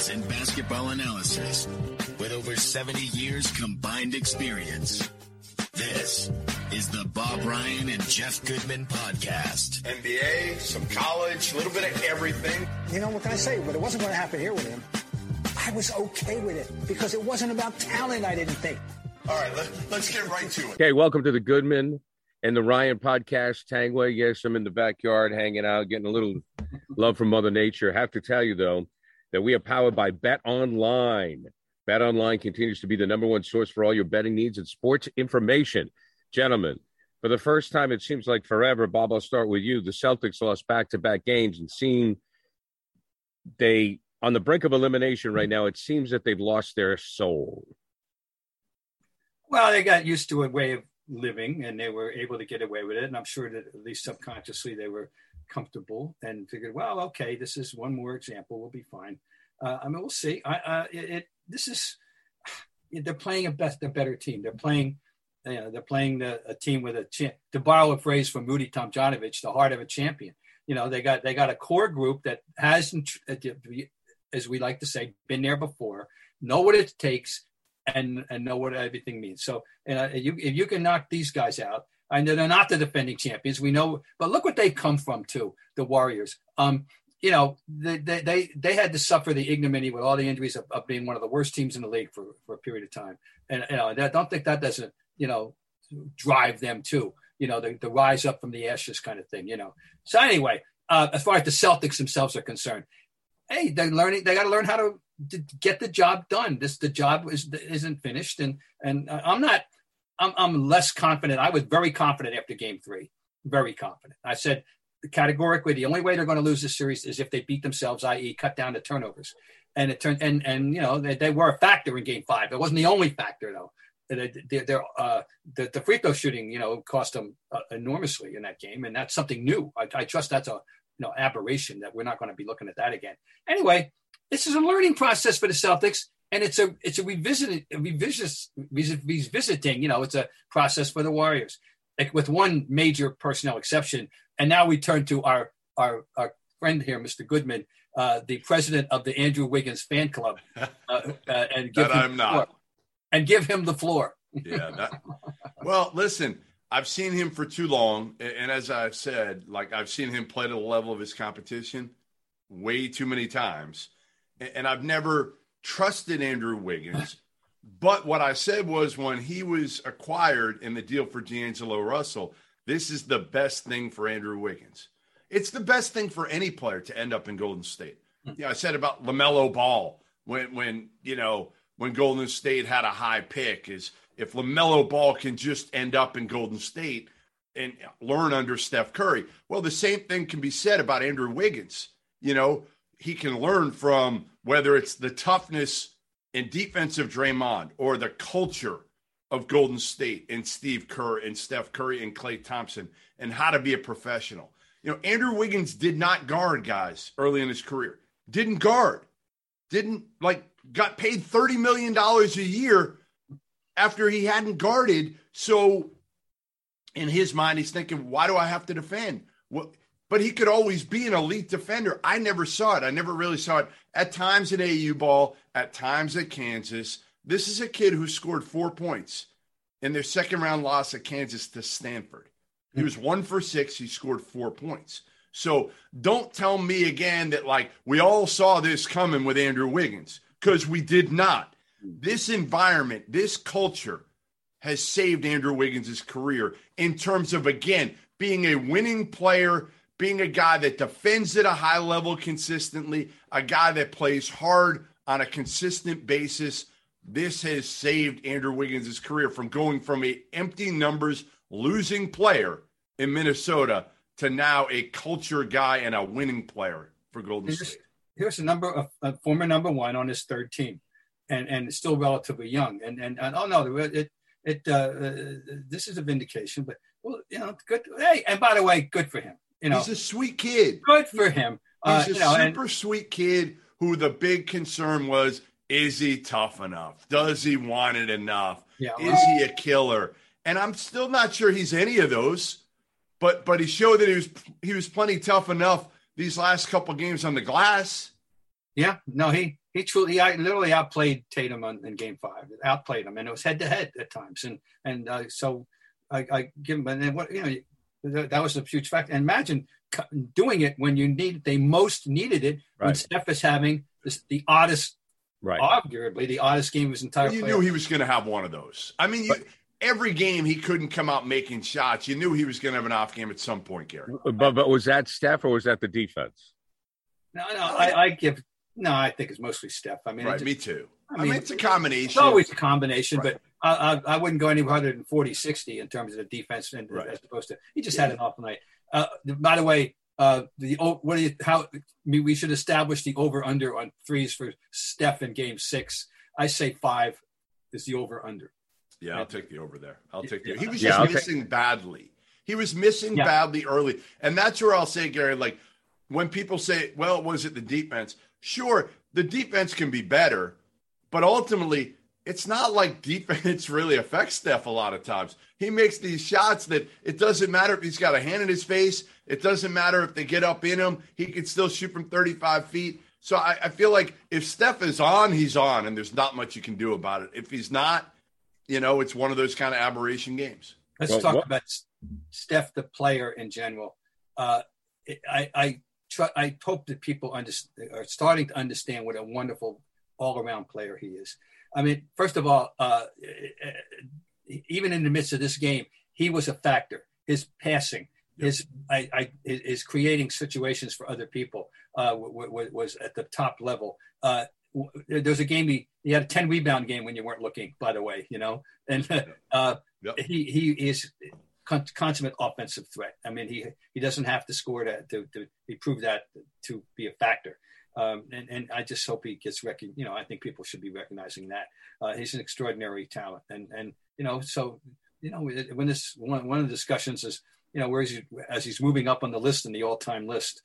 news and basketball analysis with over 70 years combined experience. This is the Bob Ryan and Jeff Goodman podcast. NBA, some college, a little bit of everything. You know, what can I say? But it wasn't going to happen here with him. I was okay with it because it wasn't about talent, I didn't think. All right, let's get right to it. Okay, welcome to the Goodman and the Ryan podcast. Tangway, yes, I'm in the backyard hanging out, getting a little love from Mother Nature. I have to tell you, though, that we are powered by Bet Online. Bet Online continues to be the number one source for all your betting needs and sports information. Gentlemen, for the first time, it seems like forever, Bob, I'll start with you. The Celtics lost back-to-back games and seeing they on the brink of elimination right now, it seems that they've lost their soul. Well, they got used to a way of living and they were able to get away with it. And I'm sure that at least subconsciously they were comfortable and figured, well, okay, this is one more example. We'll be fine. I mean, we'll see. They're playing a better team. They're playing a team with to borrow a phrase from Rudy Tomjanovich, the heart of a champion. You know, they got a core group that hasn't, as we like to say, been there before, know what it takes, and know what everything means. So if you can knock these guys out, I know they're not the defending champions, we know, but look what they've come from too, the Warriors. You know, they had to suffer the ignominy with all the injuries of being one of the worst teams in the league for a period of time. And I don't think that doesn't, drive them too, the rise up from the ashes kind of thing, So anyway, as far as the Celtics themselves are concerned, hey, they got to learn how to get the job done. The job isn't finished. And I'm less confident. I was very confident after game 3, very confident. I said categorically, the only way they're going to lose this series is if they beat themselves, i.e. cut down the turnovers. And it turned, they were a factor in game 5. It wasn't the only factor though. The free throw shooting, cost them enormously in that game. And that's something new. I trust that's a, aberration that we're not going to be looking at that again. Anyway, this is a learning process for the Celtics, and it's a revisiting, it's a process for the Warriors, like with one major personnel exception. And now we turn to our friend here, Mr. Goodman, the president of the Andrew Wiggins fan club, and give him the floor. Yeah. Well, listen. I've seen him for too long, and as I've said, I've seen him play to the level of his competition way too many times, and I've never trusted Andrew Wiggins. But what I said was when he was acquired in the deal for D'Angelo Russell, this is the best thing for Andrew Wiggins. It's the best thing for any player to end up in Golden State. I said about LaMelo Ball when Golden State had a high pick is – if LaMelo Ball can just end up in Golden State and learn under Steph Curry, well, the same thing can be said about Andrew Wiggins. He can learn from whether it's the toughness and defense of Draymond or the culture of Golden State and Steve Kerr and Steph Curry and Klay Thompson and how to be a professional. Andrew Wiggins did not guard guys early in his career. Didn't guard. Got paid $30 million a year after he hadn't guarded. So in his mind, he's thinking, why do I have to defend? Well, but he could always be an elite defender. I never saw it. I never really saw it at times at AU ball, at times at Kansas. This is a kid who scored 4 points in their second round loss at Kansas to Stanford. He was 1 for 6. He scored 4 points. So don't tell me again that we all saw this coming with Andrew Wiggins, because we did not. This environment, this culture has saved Andrew Wiggins' career in terms of, again, being a winning player, being a guy that defends at a high level consistently, a guy that plays hard on a consistent basis. This has saved Andrew Wiggins' career from going from a empty numbers losing player in Minnesota to now a culture guy and a winning player for Golden State. Here's a former number 1 on his third team. And still relatively young, and oh no, this is a vindication. But good. Hey, and by the way, good for him. He's a sweet kid. Good for him. He's a super sweet kid who the big concern was: is he tough enough? Does he want it enough? Yeah, is he a killer? And I'm still not sure he's any of those. But he showed that he was plenty tough enough these last couple games on the glass. Yeah, no, he He literally outplayed Tatum in Game 5. Outplayed him, and it was head to head at times. And so I give him. And then what that was a huge factor. And imagine doing it when they most needed it, when Steph is having the oddest, arguably the oddest game of his entire. You knew he was going to have one of those. I mean, every game he couldn't come out making shots. You knew he was going to have an off game at some point, Gary. But was that Steph or was that the defense? No, I think it's mostly Steph. I mean, me too. I mean, it's a combination. It's always a combination, but I wouldn't go any harder than 40-60 in terms of the defense, as opposed to he just had an awful night. By the way, we should establish the over under on threes for Steph in Game 6. I say 5 is the over under. Yeah, I'll take the over there. I'll take the. He was just missing badly. He was missing badly early, and that's where I'll say, Gary, like when people say, "Well, was it the defense?" Sure, the defense can be better, but ultimately, it's not like defense really affects Steph a lot of times. He makes these shots that it doesn't matter if he's got a hand in his face. It doesn't matter if they get up in him. He can still shoot from 35 feet. So I feel like if Steph is on, he's on, and there's not much you can do about it. If he's not, it's one of those kind of aberration games. Let's talk about Steph, the player in general. I hope that people are starting to understand what a wonderful all-around player he is. I mean, first of all, even in the midst of this game, he was a factor. His passing, his creating situations for other people was at the top level. There's a game he had a 10 rebound game when you weren't looking, by the way, and he is consummate offensive threat. I mean, he doesn't have to score to prove that to be a factor. And I just hope he gets recognized. I think people should be recognizing that he's an extraordinary talent. And so when this one of the discussions is where is he as he's moving up on the list in the all-time list.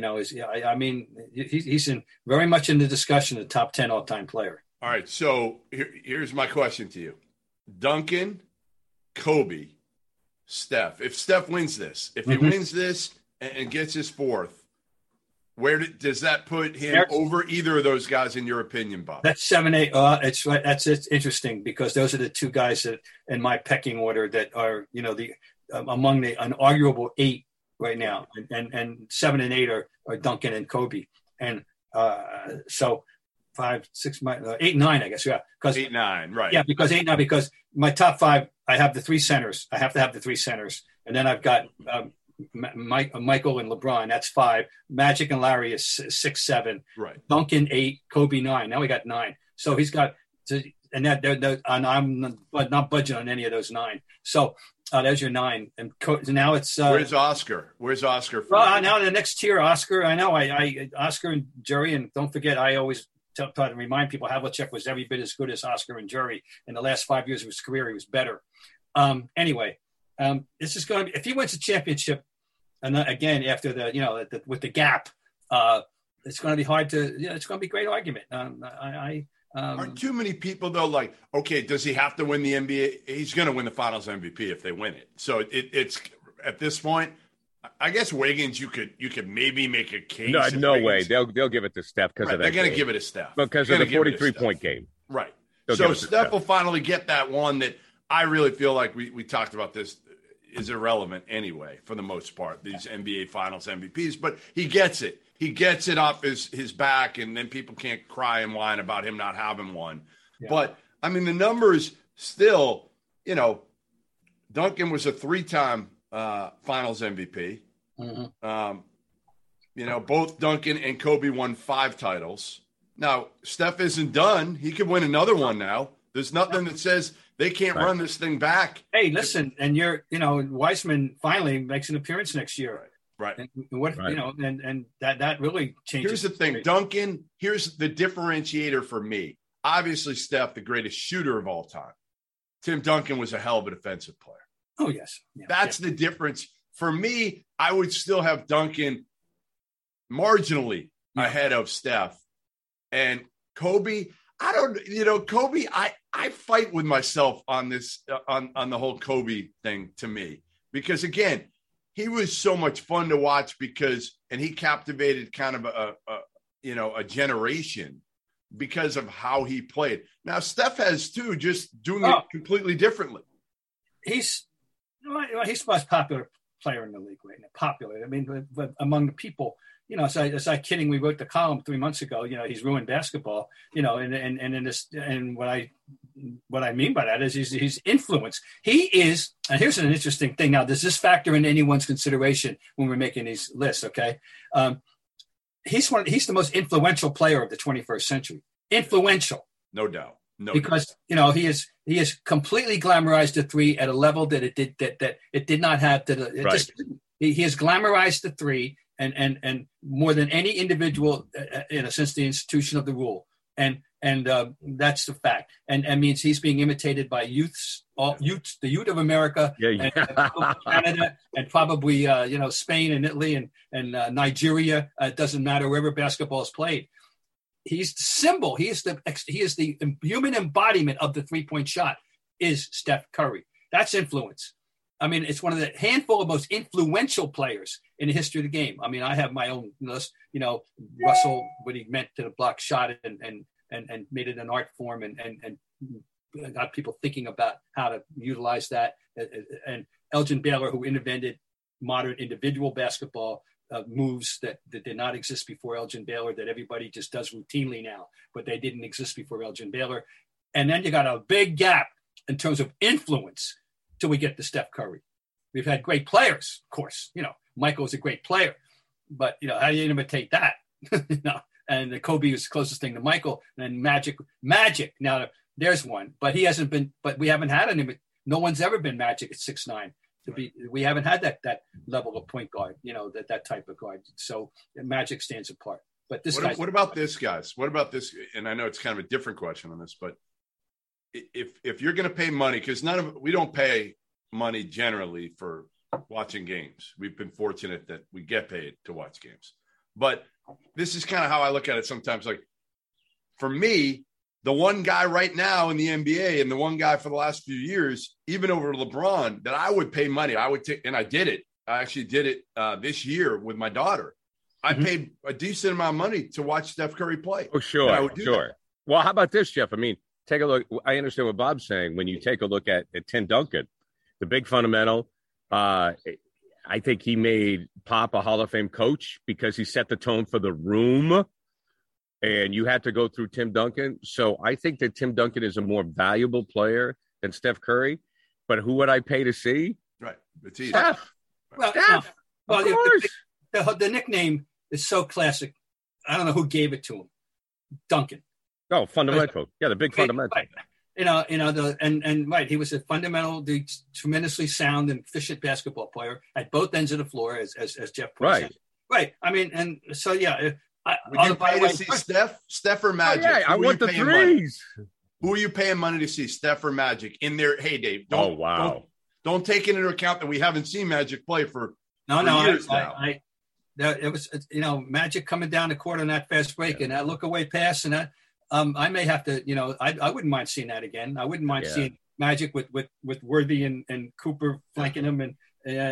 He's very much in the discussion, the top 10 all-time player. All right, so here's my question to you: Duncan, Kobe, Steph. If Steph wins this, if he wins this and gets his fourth, where does that put him over either of those guys, in your opinion, Bob? That's 7-8. It's right. It's interesting because those are the two guys that, in my pecking order, that are among the unarguable 8 right now, and 7 and 8 are Duncan and Kobe, and so 5, 6, 8, 9, I guess. Yeah, because 8, 9, right? Yeah, because 8, 9. Because my top 5, I have the 3 centers. I have to have the 3 centers, and then I've got Michael and LeBron. That's 5. Magic and Larry is 6, 7. Right. Duncan 8, Kobe 9. Now we got 9. So he's got, and I'm not budging on any of those 9. So there's your 9. And now it's where's Oscar? Where's Oscar? Now the next tier, Oscar. I know Oscar and Jerry, and don't forget, I always try to remind people Havlicek was every bit as good as Oscar and Jerry. In the last 5 years of his career, he was better. Anyway, this is going to be, if he wins a championship, and then again after with the gap, it's going to be hard to. It's going to be a great argument. Aren't too many people though? Like, okay, does he have to win the NBA? He's going to win the Finals MVP if they win it. So it's at this point. I guess Wiggins, you could maybe make a case. No way. They'll give it to Steph because of that. They're going to give it to Steph because of the 43-point game. Right. So Steph will finally get that one that I really feel like we talked about this is irrelevant anyway for the most part. These NBA Finals MVPs, but he gets it. He gets it off his back, and then people can't cry and whine about him not having one. Yeah. But I mean, the numbers still, Duncan was a 3-time Finals MVP. Mm-hmm. Both Duncan and Kobe won 5 titles. Now, Steph isn't done. He could win another one now. There's nothing that says they can't run this thing back. Hey, listen, and Wiseman finally makes an appearance next year. Right. And and that really changes. Here's the thing, Duncan, here's the differentiator for me. Obviously, Steph, the greatest shooter of all time. Tim Duncan was a hell of a defensive player. Oh, yes. Yeah, That's the difference. For me, I would still have Duncan marginally ahead of Steph. And Kobe, Kobe, I fight with myself on this, on the whole Kobe thing to me. Because, again, he was so much fun to watch and he captivated kind of a generation. because of how he played. Now, Steph has too, just doing it completely differently. He's the most popular player in the league right now. Popular. I mean, but among the people, as I kidding, we wrote the column 3 months ago. He's ruined basketball. And what I mean by that is he's influence. He is. And here's an interesting thing. Now, does this factor in anyone's consideration when we're making these lists? Okay, he's the most influential player of the 21st century. Influential, no doubt. Because he has completely glamorized the three at a level that it did not have. He has glamorized the three. And more than any individual, since the institution of the rule, and that's the fact. And means he's being imitated by the youth of America, and Canada, and probably Spain and Italy and Nigeria. It doesn't matter wherever basketball is played. He's the symbol. He is the human embodiment of the 3-point shot. Is Steph Curry? That's influence. I mean, it's one of the handful of most influential players in the history of the game. I mean, I have my own list, Russell, what he meant to the block shot and made it an art form and got people thinking about how to utilize that. And Elgin Baylor, who invented modern individual basketball moves that did not exist before Elgin Baylor, that everybody just does routinely now, but they didn't exist before Elgin Baylor. And then you got a big gap in terms of influence till we get to Steph Curry. We've had great players, of course. Michael's a great player, but how do you imitate that? And Kobe was the closest thing to Michael. And then Magic. Now there's one, but he hasn't been. But we haven't had any. No one's ever been Magic at 6'9". We haven't had that level of point guard. That type of guard. So Magic stands apart. But this guy. What about this, guys? What about this? And I know it's kind of a different question on this, but if you're going to pay money, because we don't pay money generally for watching games. We've been fortunate that we get paid to watch games. But this is kind of how I look at it sometimes. Like, for me, the one guy right now in the NBA and the one guy for the last few years, even over LeBron, that I would pay money, I would take, and I did it. I actually did it this year with my daughter. I paid a decent amount of money to watch Steph Curry play. Oh, sure. That. Well, how about this, Jeff? I mean, take a look. I understand what Bob's saying. When you take a look at Tim Duncan, the big fundamental, I think he made Pop a Hall of Fame coach because he set the tone for the room, and you had to go through Tim Duncan. So I think that Tim Duncan is a more valuable player than Steph Curry. But who would I pay to see? Right. It's easy. Steph. Well, Steph. Well, of course. The nickname is so classic. I don't know who gave it to him. Duncan. Oh, fundamental. Yeah, the big fundamental. Right. Right. He was a fundamental, tremendously sound and efficient basketball player at both ends of the floor, as Jeff points out. Right. I mean, and so yeah. Would you pay to see Steph or Magic? Oh, yeah, I want the threes. Who are you paying money to see, Steph or Magic, in their heyday? Don't take into account that we haven't seen Magic play for years now. It was Magic coming down the court on that fast break and that look away pass and that. I may have to, I wouldn't mind seeing that again. I wouldn't mind seeing Magic with Worthy and Cooper flanking him and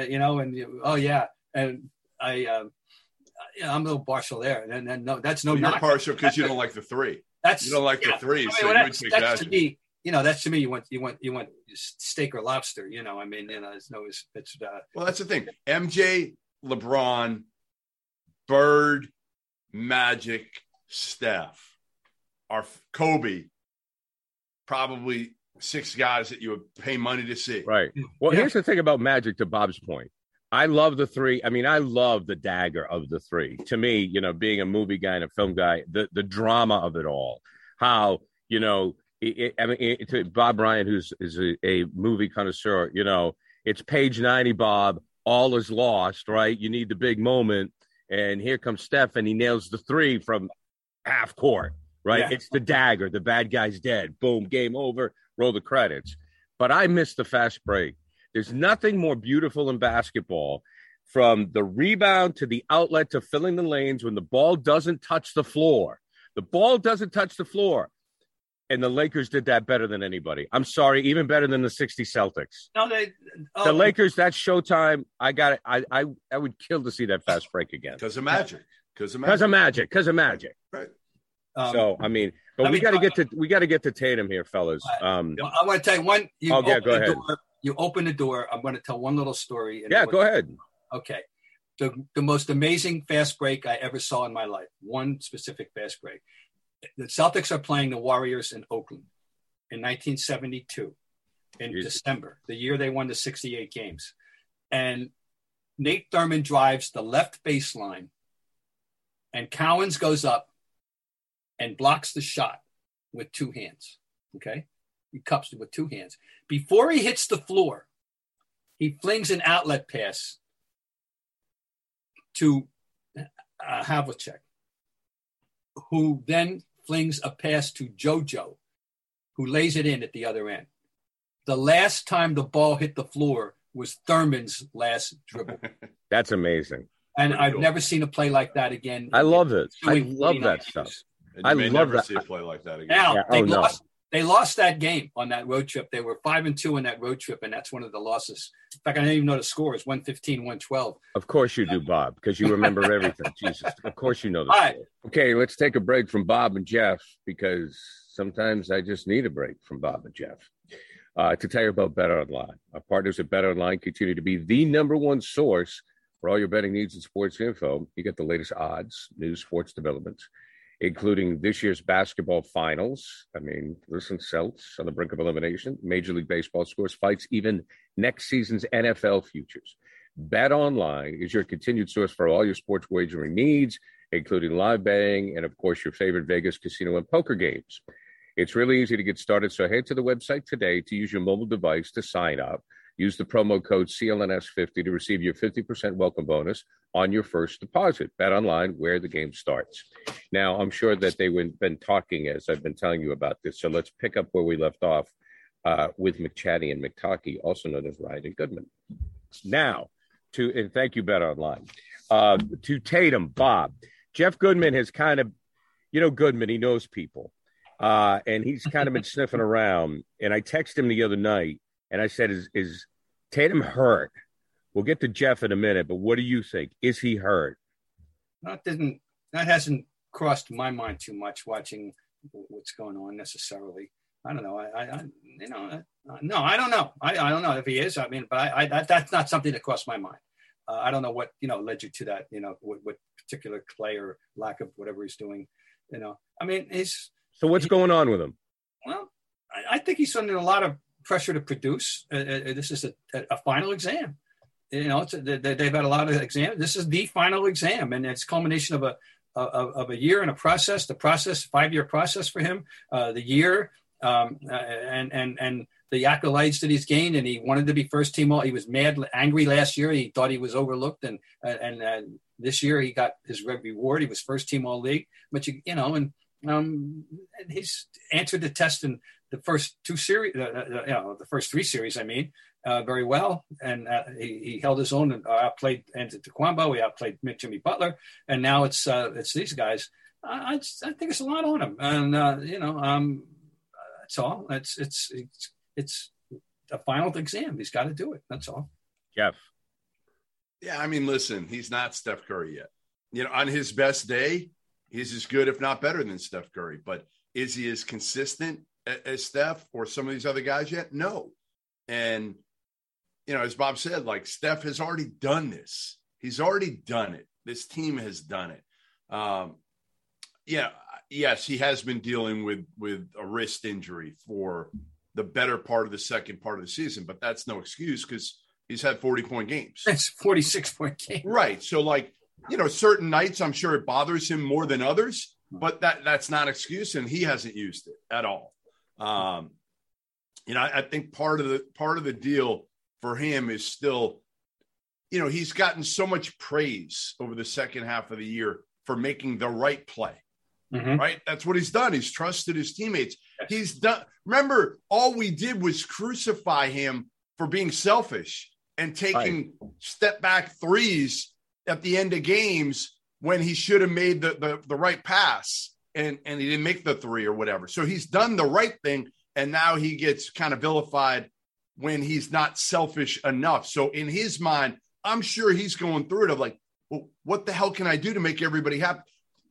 I'm a little partial there. And no, that's no. You're partial because you don't like the three. You don't like the threes, so you would take Magic. To me, that's to me. You want steak or lobster. There's no. It's well, that's the thing. MJ, LeBron, Bird, Magic, Steph. Are Kobe, probably 6 guys that you would pay money to see. Right. Well, here's the thing about Magic, to Bob's point. I love the three. I mean, I love the dagger of the three. To me, being a movie guy and a film guy, the drama of it all. How, to Bob Ryan, who's a movie connoisseur, it's page 90, Bob. All is lost, right? You need the big moment. And here comes Steph, and he nails the three from half court. Right. Yeah. It's the dagger. The bad guy's dead. Boom. Game over. Roll the credits. But I missed the fast break. There's nothing more beautiful in basketball, from the rebound to the outlet to filling the lanes, when the ball doesn't touch the floor. The ball doesn't touch the floor. And the Lakers did that better than anybody. I'm sorry, even better than the 60 Celtics. No, the Lakers, that's Showtime. I got it. I would kill to see that fast break again. Because of Magic. Because of Magic. Right. So I mean, but we got to get to Tatum here, fellas. I want to tell you one. Go ahead. You open the door. I'm going to tell one little story. Go ahead. Okay. The most amazing fast break I ever saw in my life. One specific fast break. The Celtics are playing the Warriors in Oakland in 1972 in December, the year they won the 68 games. And Nate Thurmond drives the left baseline, and Cowens goes up and blocks the shot with two hands. Okay? He cups it with two hands. Before he hits the floor, he flings an outlet pass to Havlicek, who then flings a pass to JoJo, who lays it in at the other end. The last time the ball hit the floor was Thurman's last dribble. That's amazing. And I've never seen a play like that again. I love it. I love that stuff. I love that. See a play like that again. Now, they lost that game on that road trip. They were 5-2 on that road trip, and that's one of the losses. In fact, I don't even know the score. It's 115, 112. Of course you do, Bob, because you remember everything. Jesus, of course you know the score. Right. Okay, let's take a break from Bob and Jeff, because sometimes I just need a break from Bob and Jeff. To tell you about BetOnline. Our partners at BetOnline continue to be the number one source for all your betting needs and sports info. You get the latest odds, news, sports developments, including this year's basketball finals. I mean, listen, Celtics on the brink of elimination, Major League Baseball scores, fights, even next season's NFL futures. BetOnline is your continued source for all your sports wagering needs, including live betting and, of course, your favorite Vegas casino and poker games. It's really easy to get started, so head to the website today to use your mobile device to sign up. Use the promo code CLNS50 to receive your 50% welcome bonus on your first deposit. BetOnline, where the game starts. Now, I'm sure that they've been talking as I've been telling you about this, so let's pick up where we left off with McChatty and McTalkie, also known as Ryan and Goodman. Now, and thank you, BetOnline. To Tatum, Bob. Jeff Goodman has kind of, Goodman, he knows people. And he's kind of been sniffing around. And I texted him the other night, and I said, is Tatum hurt? We'll get to Jeff in a minute, but what do you think? Is he hurt? That hasn't crossed my mind too much watching what's going on necessarily. I don't know. No, I don't know. I don't know if he is. I mean, but that's not something that crossed my mind. I don't know what, led you to that, what particular play or lack of whatever he's doing, I mean, So what's going on with him? Well, I think he's under a lot of pressure to produce. This is a final exam. They've had a lot of exams. This is the final exam, and it's a culmination of a year and a process. The process, 5-year process for him. The year and the accolades that he's gained, and he wanted to be first team all. He was angry last year. He thought he was overlooked, and this year he got his reward. He was first team all league, but he's answered the test in the first 2 series, the first 3 series, very well. And he held his own and outplayed Antetokounmpo. He outplayed Jimmy Butler. And now it's these guys. I think it's a lot on him. And, that's all. It's a final exam. He's got to do it. That's all. Jeff. Yeah, listen, he's not Steph Curry yet. On his best day, he's as good, if not better than Steph Curry. But is he as consistent as Steph or some of these other guys yet? No. And, as Bob said, Steph has already done this. He's already done it. This team has done it. Yes, he has been dealing with a wrist injury for the better part of the second part of the season, but that's no excuse because he's had 40-point games. It's 46-point game. Right. So, certain nights, I'm sure it bothers him more than others, but that's not an excuse, and he hasn't used it at all. I think part of the deal for him is still, he's gotten so much praise over the second half of the year for making the right play, right? That's what he's done. He's trusted his teammates. He's done. Remember, all we did was crucify him for being selfish and taking step back threes at the end of games when he should have made the right pass and he didn't make the 3 or whatever. So he's done the right thing, and now he gets kind of vilified when he's not selfish enough. So in his mind, I'm sure he's going through it of well, what the hell can I do to make everybody happy?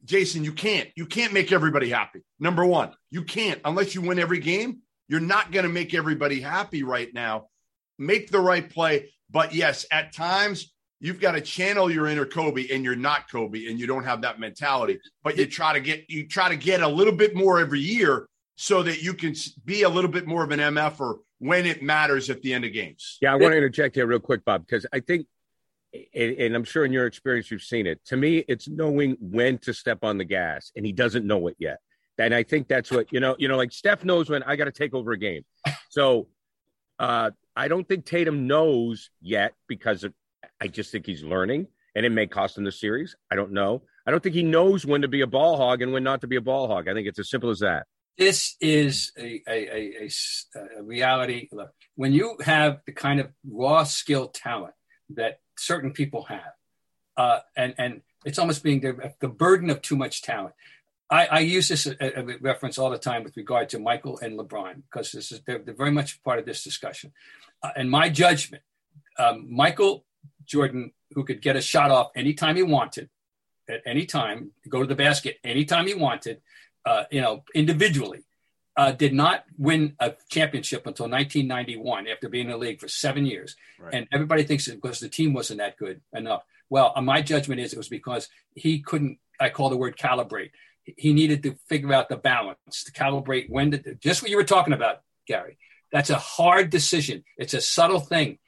Jason, you can't make everybody happy. Number one, you can't, unless you win every game. You're not going to make everybody happy right now. Make the right play. But yes, at times you've got to channel your inner Kobe, and you're not Kobe, and you don't have that mentality. But you try to get a little bit more every year so that you can be a little bit more of an MFer when it matters at the end of games. Yeah, I want to interject here real quick, Bob, because I think, and I'm sure in your experience you've seen it. To me, it's knowing when to step on the gas, and he doesn't know it yet. And I think that's what like Steph knows when I got to take over a game. So I don't think Tatum knows yet because I just think he's learning, and it may cost him the series. I don't know. I don't think he knows when to be a ball hog and when not to be a ball hog. I think it's as simple as that. This is a reality. Look, when you have the kind of raw skill talent that certain people have, and it's almost being the burden of too much talent. I use this a reference all the time with regard to Michael and LeBron, because they're very much part of this discussion. In my judgment, Michael Jordan, who could get a shot off anytime he wanted, at any time, go to the basket anytime he wanted, individually, did not win a championship until 1991 after being in the league for 7 years. Right. And everybody thinks it because the team wasn't that good enough. Well, my judgment is it was because he couldn't, I call the word calibrate. He needed to figure out the balance, to calibrate when to, just what you were talking about, Gary. That's a hard decision. It's a subtle thing.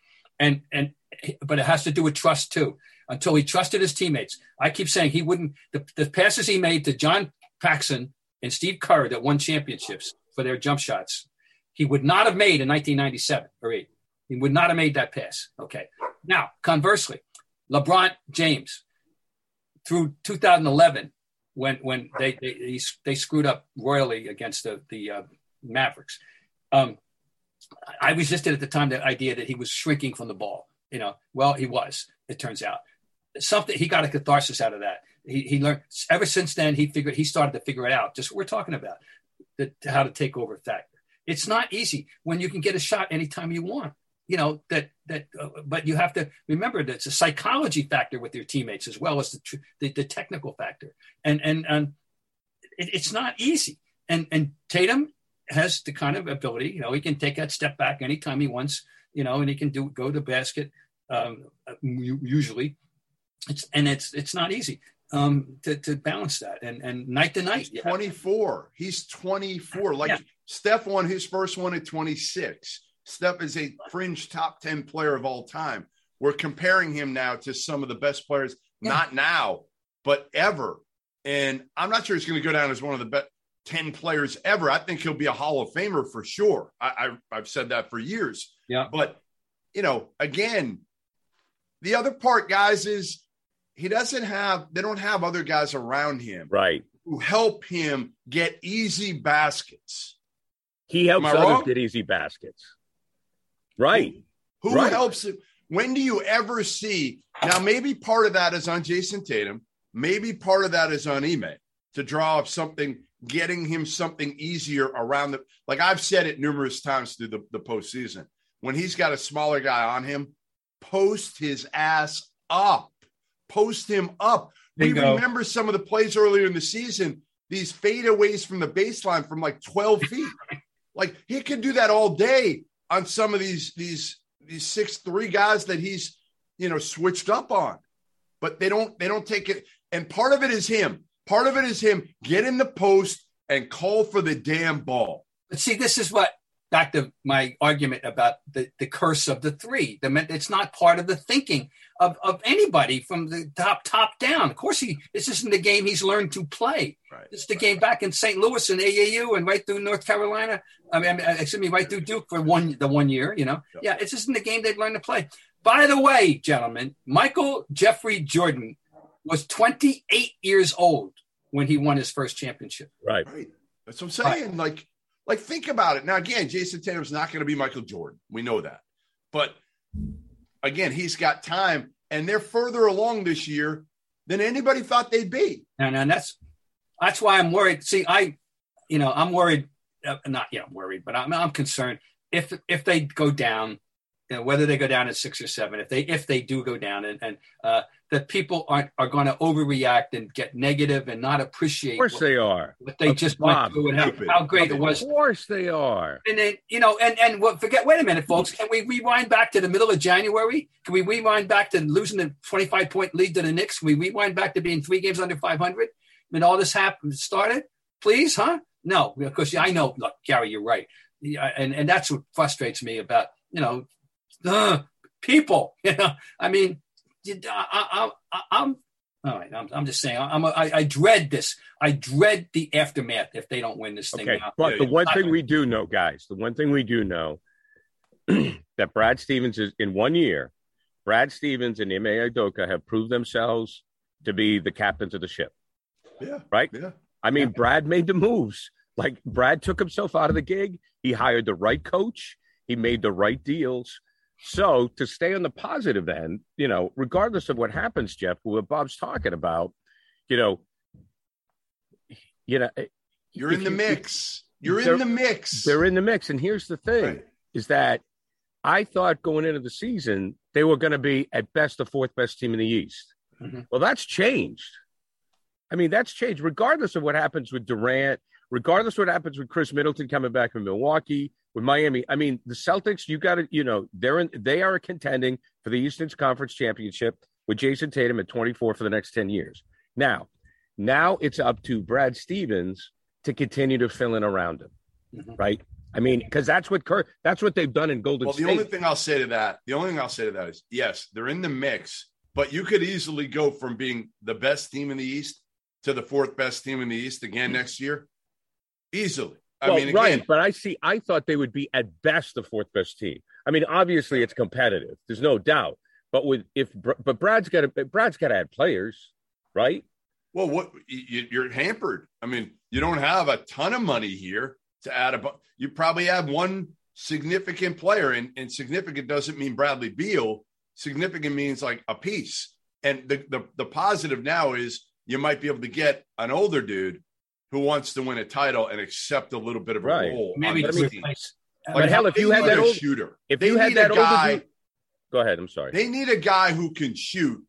But it has to do with trust too. Until he trusted his teammates. I keep saying he wouldn't, the passes he made to John Paxson and Steve Kerr that won championships for their jump shots, he would not have made in 1997 or 8. He would not have made that pass. Okay. Now, conversely, LeBron James, through 2011, when they screwed up royally against the Mavericks, I resisted at the time the idea that he was shrinking from the ball. Well, he was, it turns out. He got a catharsis out of that. He learned ever since then. He started to figure it out. Just what we're talking about, how to take over factor. It's not easy when you can get a shot anytime you want. But you have to remember that it's a psychology factor with your teammates as well as the technical factor. And it's not easy. And Tatum has the kind of ability. He can take that step back anytime he wants. And he can go to the basket usually. It's not easy to balance that and night to night. He's 24. He's 24. Steph won his first one at 26. Steph is a fringe top 10 player of all time. We're comparing him now to some of the best players, not now, but ever. And I'm not sure he's going to go down as one of the best 10 players ever. I think he'll be a Hall of Famer for sure. I've said that for years. Yeah. But, again, the other part, guys, is they don't have other guys around him. Right. Who help him get easy baskets. He helps others get easy baskets. Right. Who helps him? When do you ever see? Now, maybe part of that is on Jason Tatum. Maybe part of that is on Ime to draw up something, getting him something easier around like I've said it numerous times through the postseason. When he's got a smaller guy on him, post his ass up. Post him up. Bingo. We remember some of the plays earlier in the season, these fadeaways from the baseline from like 12 feet. Like he could do that all day on some of these 6'3" guys that he's, switched up on. But they don't take it. And part of it is him. Part of it is him. Get in the post and call for the damn ball. But see, this is what back to my argument about the curse of the three. It's not part of the thinking of anybody from the top down. Of course, this isn't the game he's learned to play. Right. It's the game back in St. Louis and AAU and right through North Carolina. Right through Duke for the 1 year, Yep. Yeah, it's just in the game they've learned to play. By the way, gentlemen, Michael Jeffrey Jordan was 28 years old when he won his first championship. Right. That's what I'm saying. Right. Like, think about it. Now, again, Jason Tatum's not going to be Michael Jordan. We know that. But, again, he's got time, and they're further along this year than anybody thought they'd be. And that's why I'm worried. See, I'm worried. Not worried, but I'm concerned. If they go down, whether they go down at 6 or 7, if they do go down, and that people are going to overreact and get negative and not appreciate. Of course they are. What they just went through and how great it was. Of course they are. And then, and forget. Wait a minute, folks. Can we rewind back to the middle of January? Can we rewind back to losing the 25-point lead to the Knicks? Can we rewind back to being 3 games under 500 when all this started? Please, huh? No, because I know. Look, Gary, you're right. And that's what frustrates me about people. I mean, I'm all right. I'm just saying. I dread this. I dread the aftermath if they don't win this thing. Okay, but the one thing we do know, guys, that Brad Stevens is in 1 year. Brad Stevens and Ime Udoka have proved themselves to be the captains of the ship. Yeah. Right. Yeah. I mean, Brad made the moves. Like, Brad took himself out of the gig. He hired the right coach. He made the right deals. So to stay on the positive end, regardless of what happens, Jeff, what Bob's talking about, you're in the mix. You're in the mix. They're in the mix. And here's the thing, is that I thought going into the season, they were going to be at best the 4th best team in the East. Mm-hmm. Well, that's changed. I mean, that's changed regardless of what happens with Durant, regardless of what happens with Chris Middleton coming back from Milwaukee, with Miami. I mean, the Celtics, you got to, they are contending for the Eastern Conference Championship with Jason Tatum at 24 for the next 10 years. Now it's up to Brad Stevens to continue to fill in around him, right? I mean, because that's what they've done in Golden State. The only thing I'll say to that is, yes, they're in the mix, but you could easily go from being the best team in the East to the 4th best team in the East again next year. Easily. Ryan, but I thought they would be at best the 4th best team. I mean, obviously it's competitive. There's no doubt. But Brad's got to add players, right? Well, you're hampered. I mean, you don't have a ton of money here to add you probably have one significant player, and significant doesn't mean Bradley Beal. Significant means like a piece. And the positive now is you might be able to get an older dude who wants to win a title and accept a little bit of a role. Maybe on the team. But hell, if you had that shooter, if you had that older dude, go ahead. I'm sorry. They need a guy who can shoot,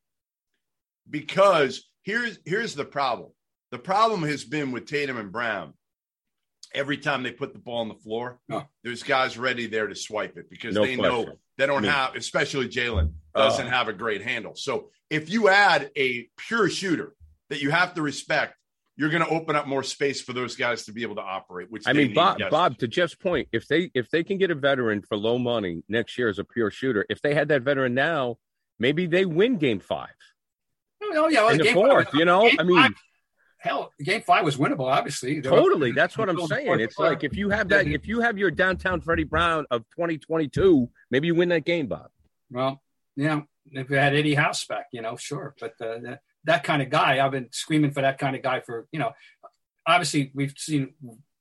because here's the problem. The problem has been with Tatum and Brown. Every time they put the ball on the floor, there's guys ready there to swipe it, because know they don't have, especially Jalen doesn't have a great handle. So if you add a pure shooter that you have to respect, you're going to open up more space for those guys to be able to operate. Which Bob, to Jeff's point, if they can get a veteran for low money next year as a pure shooter, if they had that veteran now, maybe they win Game 5. Oh yeah, in the 4th. Hell, Game 5 was winnable, obviously. Totally, that's what I'm saying. It's like if you have your downtown Freddie Brown of 2022, maybe you win that game, Bob. Well, yeah, if we had Eddie House back, sure, but. That kind of guy, I've been screaming for that kind of guy for, obviously we've seen,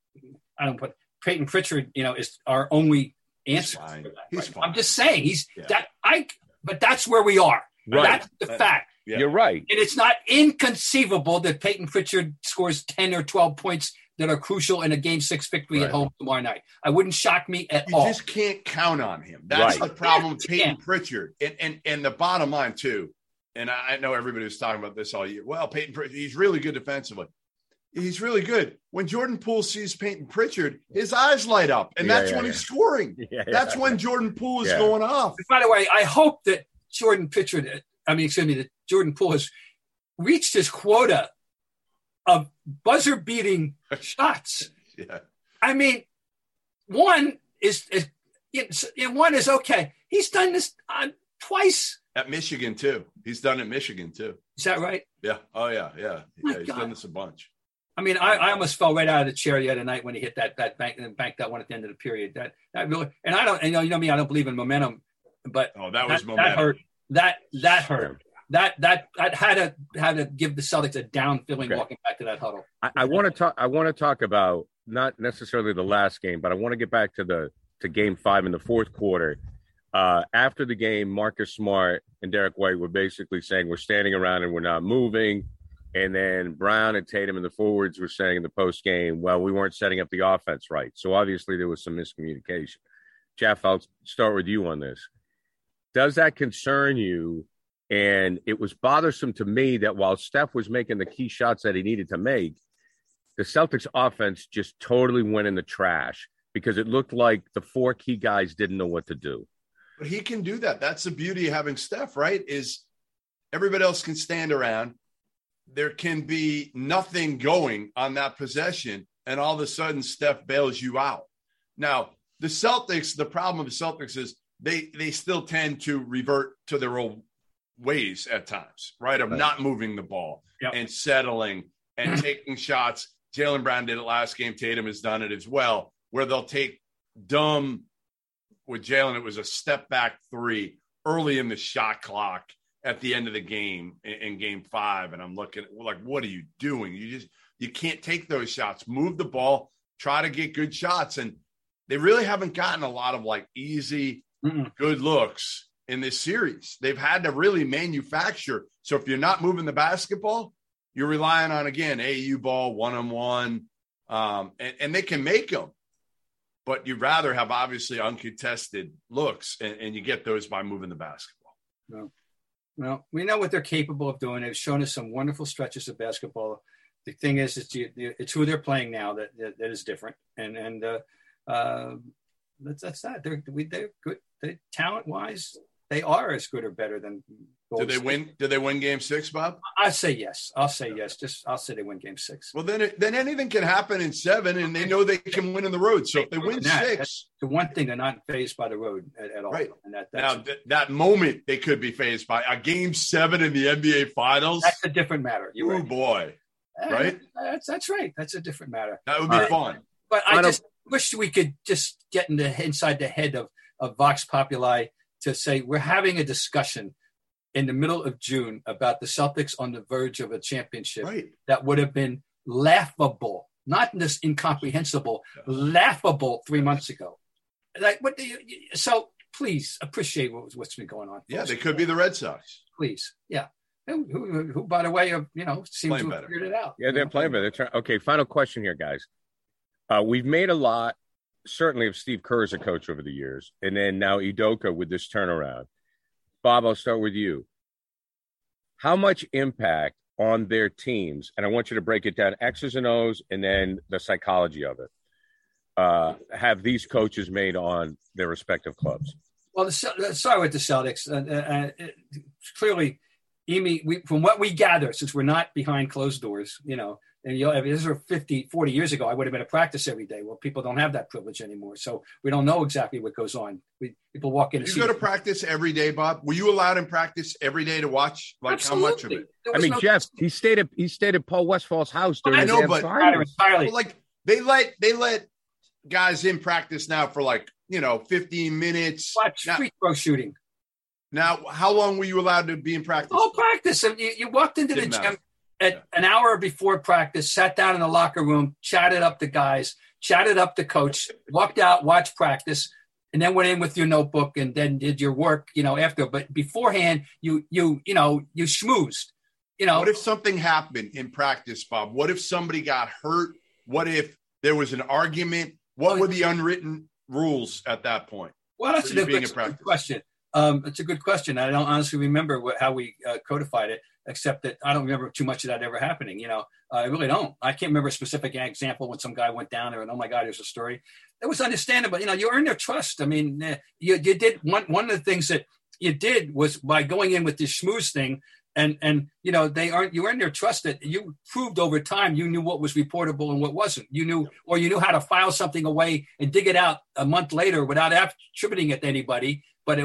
Peyton Pritchard, is our only answer. He's fine. I'm just saying but that's where we are. Right. That's the fact. Yeah. You're right. And it's not inconceivable that Peyton Pritchard scores 10 or 12 points that are crucial in a Game 6 victory at home tomorrow night. I wouldn't shock me at all. You just can't count on him. That's the problem with Peyton Pritchard. And the bottom line too, and I know everybody was talking about this all year. Well, Peyton Pritchard, he's really good defensively. He's really good. When Jordan Poole sees Peyton Pritchard, his eyes light up, and that's when he's scoring. That's when Jordan Poole is going off. By the way, I hope that Jordan Poole has reached his quota of buzzer-beating shots. I mean, one is okay. He's done this twice. At Michigan, too. He's done it at Michigan, too. Is that right? Yeah. Oh, yeah. He's done this a bunch. I mean, I almost fell right out of the chair the other night when he hit that bank that one at the end of the period. That really, and I don't, you know me, I don't believe in momentum, but that was momentum. That hurt. That hurt. That had to give the Celtics a down feeling walking back to that huddle. I want to talk about not necessarily the last game, but I want to get back to Game 5 in the fourth quarter. After the game, Marcus Smart and Derek White were basically saying we're standing around and we're not moving. And then Brown and Tatum and the forwards were saying in the post game, well, we weren't setting up the offense right. So obviously there was some miscommunication. Jeff, I'll start with you on this. Does that concern you? And it was bothersome to me that while Steph was making the key shots that he needed to make, the Celtics offense just totally went in the trash because it looked like the four key guys didn't know what to do. But he can do that. That's the beauty of having Steph, right? Is everybody else can stand around. There can be nothing going on that possession, and all of a sudden Steph bails you out. Now, the Celtics, the problem with the Celtics is they still tend to revert to their old ways at times, right? Of not moving the ball and settling and taking shots. Jaylen Brown did it last game. Tatum has done it as well, where they'll take dumb – with Jaylen, it was a step-back three early in the shot clock at the end of the game in Game 5, and I'm looking like, what are you doing? You can't take those shots. Move the ball, try to get good shots, and they really haven't gotten a lot of like easy, good looks in this series. They've had to really manufacture. So if you're not moving the basketball, you're relying on, again, AU ball, one-on-one, and they can make them. But you'd rather have, obviously, uncontested looks, and you get those by moving the basketball. Well, we know what they're capable of doing. They've shown us some wonderful stretches of basketball. The thing is, it's who they're playing now that is different. And that's that. They're good. Talent-wise, they are as good or better than Gold State. Did they win Game 6, Bob? I say yes. I'll say yes. I'll say they win Game 6. Well, then anything can happen in 7, and they know they can win in the road. So if they win 6, the one thing, they're not fazed by the road at all. Right. And that moment they could be fazed by a Game 7 in the NBA Finals. That's a different matter. You're right. Boy, right? That's right. That's a different matter. That would be fun. But I just wish we could just get inside the head of Vox Populi to say we're having a discussion in the middle of June about the Celtics on the verge of a championship that would have been laughable, not just incomprehensible, laughable 3 months ago. Like, what do you? So please appreciate what's been going on. Yeah, they could be the Red Sox. Please, yeah. Who by the way, seems to have figured it out. Yeah, they're playing better. Okay, final question here, guys. We've made a lot, certainly, of Steve Kerr as a coach over the years, and then now Udoka with this turnaround. Bob, I'll start with you. How much impact on their teams, and I want you to break it down, X's and O's, and then the psychology of it, have these coaches made on their respective clubs? Well, let's start with the Celtics. Clearly, Emi, from what we gather, since we're not behind closed doors, and if this were 50, 40 years ago, I would have been at practice every day. Well, people don't have that privilege anymore. So we don't know exactly what goes on. People walk in. You go to practice every day, Bob? Were you allowed in practice every day to watch? Absolutely. How much of it? I mean, Jeff, he stayed at Paul Westphal's house during the entirely. Well, like they let guys in practice now for 15 minutes. Watch free throw shooting. Now, how long were you allowed to be in practice? Oh, practice. You walked into the gym at an hour before practice, sat down in the locker room, chatted up the guys, chatted up the coach, walked out, watched practice, and then went in with your notebook and then did your work, after. But beforehand, you schmoozed. What if something happened in practice, Bob? What if somebody got hurt? What if there was an argument? What were the unwritten rules at that point? Well, that's a good question. It's a good question. I don't honestly remember how we codified it, except that I don't remember too much of that ever happening. I really don't. I can't remember a specific example when some guy went down there and, oh my God, here's a story. It was understandable. You earned their trust. I mean, you did one of the things that you did was by going in with this schmooze thing. And you earned their trust that you proved over time you knew what was reportable and what wasn't. You knew how to file something away and dig it out a month later without attributing it to anybody.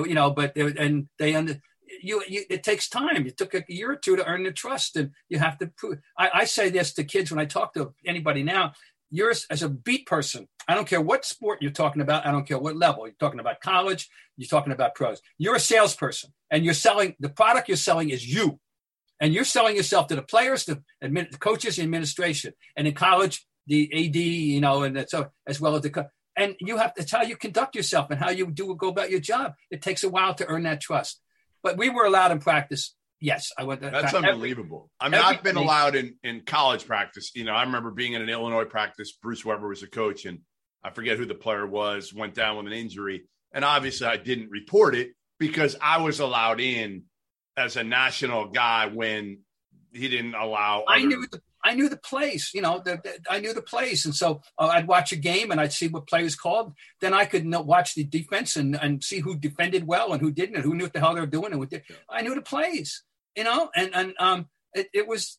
It takes time. It took a year or two to earn the trust, and you have to prove. I say this to kids when I talk to anybody now. You're as a beat person. I don't care what sport you're talking about. I don't care what level. You're talking about college. You're talking about pros. You're a salesperson, and you're selling the product. You're selling is you, and you're selling yourself to the players, the coaches, the administration, and in college, the AD, and so as well as the. And that's how you conduct yourself and how you go about your job. It takes a while to earn that trust. But we were allowed in practice. Yes, I went. That's unbelievable. I've been allowed in college practice. I remember being in an Illinois practice. Bruce Weber was a coach, and I forget who the player was, went down with an injury. And obviously I didn't report it, because I was allowed in as a national guy when he didn't allow. I knew the plays, I knew the plays. And so I'd watch a game and I'd see what players called. Then I could watch the defense and see who defended well and who didn't and who knew what the hell they were doing. I knew the plays, it was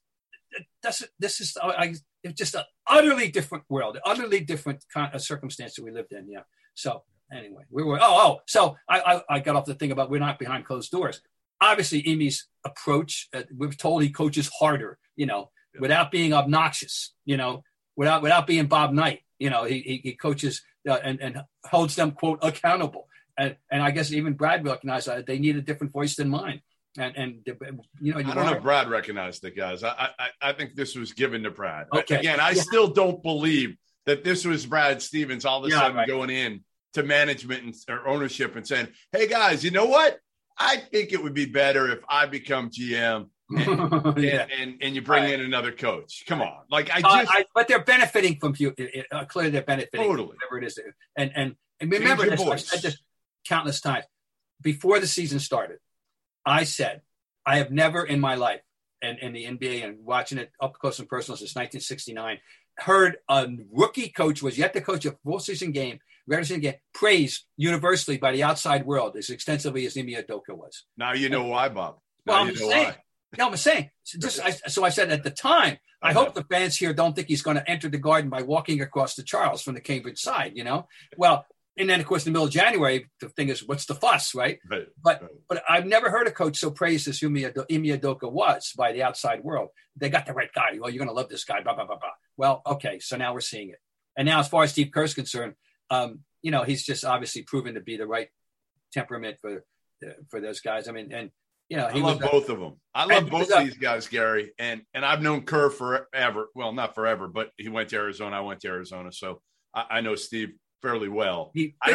just an utterly different world, utterly different kind of circumstance that we lived in. Yeah. So anyway, so I got off the thing about we're not behind closed doors. Obviously, Imi's approach, we're told he coaches harder, without being obnoxious, without being Bob Knight. He coaches and holds them, quote, accountable. And I guess even Brad recognized that they need a different voice than mine. I don't know if Brad recognized the guys. I think this was given to Brad. Okay. Again, I still don't believe that this was Brad Stevens all of a sudden going in to management or ownership and saying, hey, guys, you know what? I think it would be better if I become GM and you bring in another coach. Come on. But they're benefiting from you. Clearly they're benefiting. Totally. Whatever it is. And remember this, I've said this countless times. Before the season started, I said, I have never in my life, and in the NBA and watching it up close and personal since 1969, heard a rookie coach was yet to coach a full season game, regular season game, praised universally by the outside world as extensively as Ime Udoka was. Now you know why, Bob. I'm saying. So I said at the time, I hope the fans here don't think he's going to enter the Garden by walking across the Charles from the Cambridge side, Well, and then, of course, in the middle of January, the thing is, what's the fuss, right? But I've never heard a coach so praised as Ime Udoka was by the outside world. They got the right guy. Well, you're going to love this guy, blah, blah, blah, blah. Well, okay, so now we're seeing it. And now as far as Steve Kerr's concerned, he's just obviously proven to be the right temperament for those guys. I mean, and, I love both of them. I love both of these guys, Gary. And I've known Kerr forever. Well, not forever, but he went to Arizona. I went to Arizona. So I know Steve fairly well.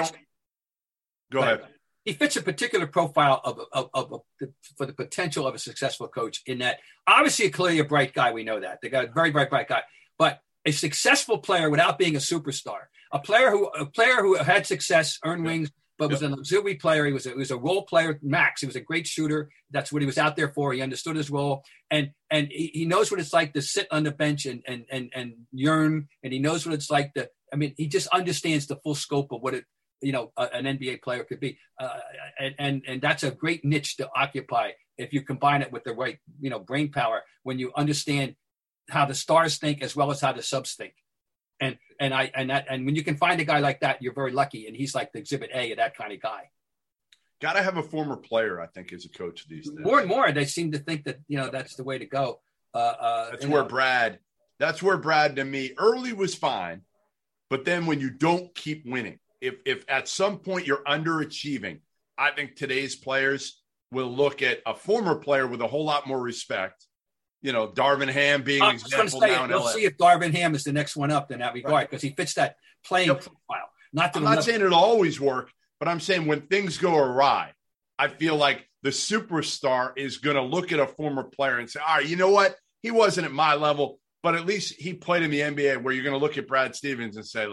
Go ahead. He fits a particular profile for the potential of a successful coach in that obviously clearly a bright guy. We know that they got a very, very bright guy, but a successful player without being a superstar, a player who had success, earned wings, but was an auxiliary player. He was a role player, max. He was a great shooter. That's what he was out there for. He understood his role, and he knows what it's like to sit on the bench and yearn, and he knows what it's like he just understands the full scope of what an NBA player could be, and that's a great niche to occupy if you combine it with the right brain power when you understand how the stars think as well as how the subs think. And when you can find a guy like that, you're very lucky. And he's like the exhibit A of that kind of guy. Got to have a former player, I think, as a coach these days. More and more, they seem to think that, that's the way to go. That's where Brad to me early was fine. But then when you don't keep winning, if at some point you're underachieving, I think today's players will look at a former player with a whole lot more respect. Darvin Ham being an example now in LA. We'll see if Darvin Ham is the next one up in that regard because he fits that playing profile. I'm not saying it'll always work, but I'm saying when things go awry, I feel like the superstar is going to look at a former player and say, all right, you know what? He wasn't at my level, but at least he played in the NBA, where you're going to look at Brad Stevens and say,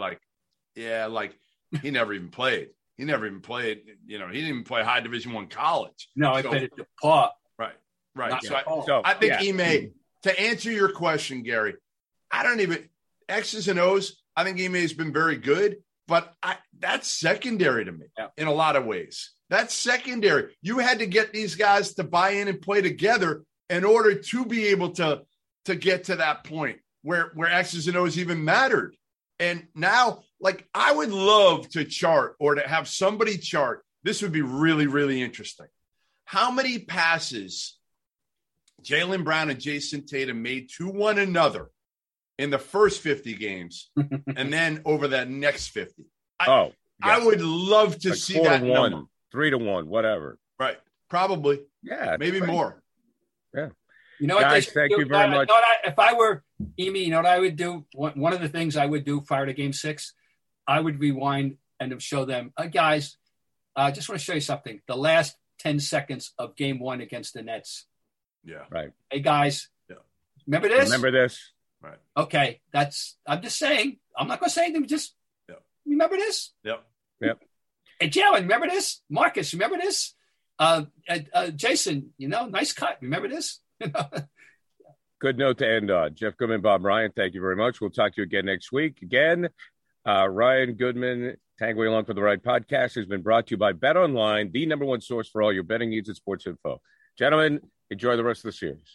he never even played. He never even played. He didn't even play high Division I college. No, I played at DePaul. Right. So I think Ime, to answer your question, Gary, I don't even X's and O's. I think Ime has been very good, but that's secondary to me in a lot of ways. That's secondary. You had to get these guys to buy in and play together in order to be able to get to that point where X's and O's even mattered. And now, I would love to chart or to have somebody chart. This would be really, really interesting. How many passes Jaylen Brown and Jason Tatum made to one another in the first 50 games and then over that next 50. I would love to see that number. 3-1, whatever. Right. Probably. Yeah. Maybe more. Yeah. You know what? Guys, thank you very much. If I were Ime, you know what I would do? One of the things I would do prior to Game 6, I would rewind and show them, guys, I just want to show you something. The last 10 seconds of Game 1 against the Nets. Yeah. Right. Hey, guys. Yeah. Remember this? Right. Okay. I'm just saying. I'm not going to say anything. Just remember this? Yep. Hey, Jalen, remember this? Marcus, remember this? Jason, nice cut. Remember this? Good note to end on. Jeff Goodman, Bob Ryan, thank you very much. We'll talk to you again next week. Again, Ryan Goodman, Tangway Along for the Ride podcast has been brought to you by Bet Online, the number one source for all your betting needs and sports info. Gentlemen, enjoy the rest of the series.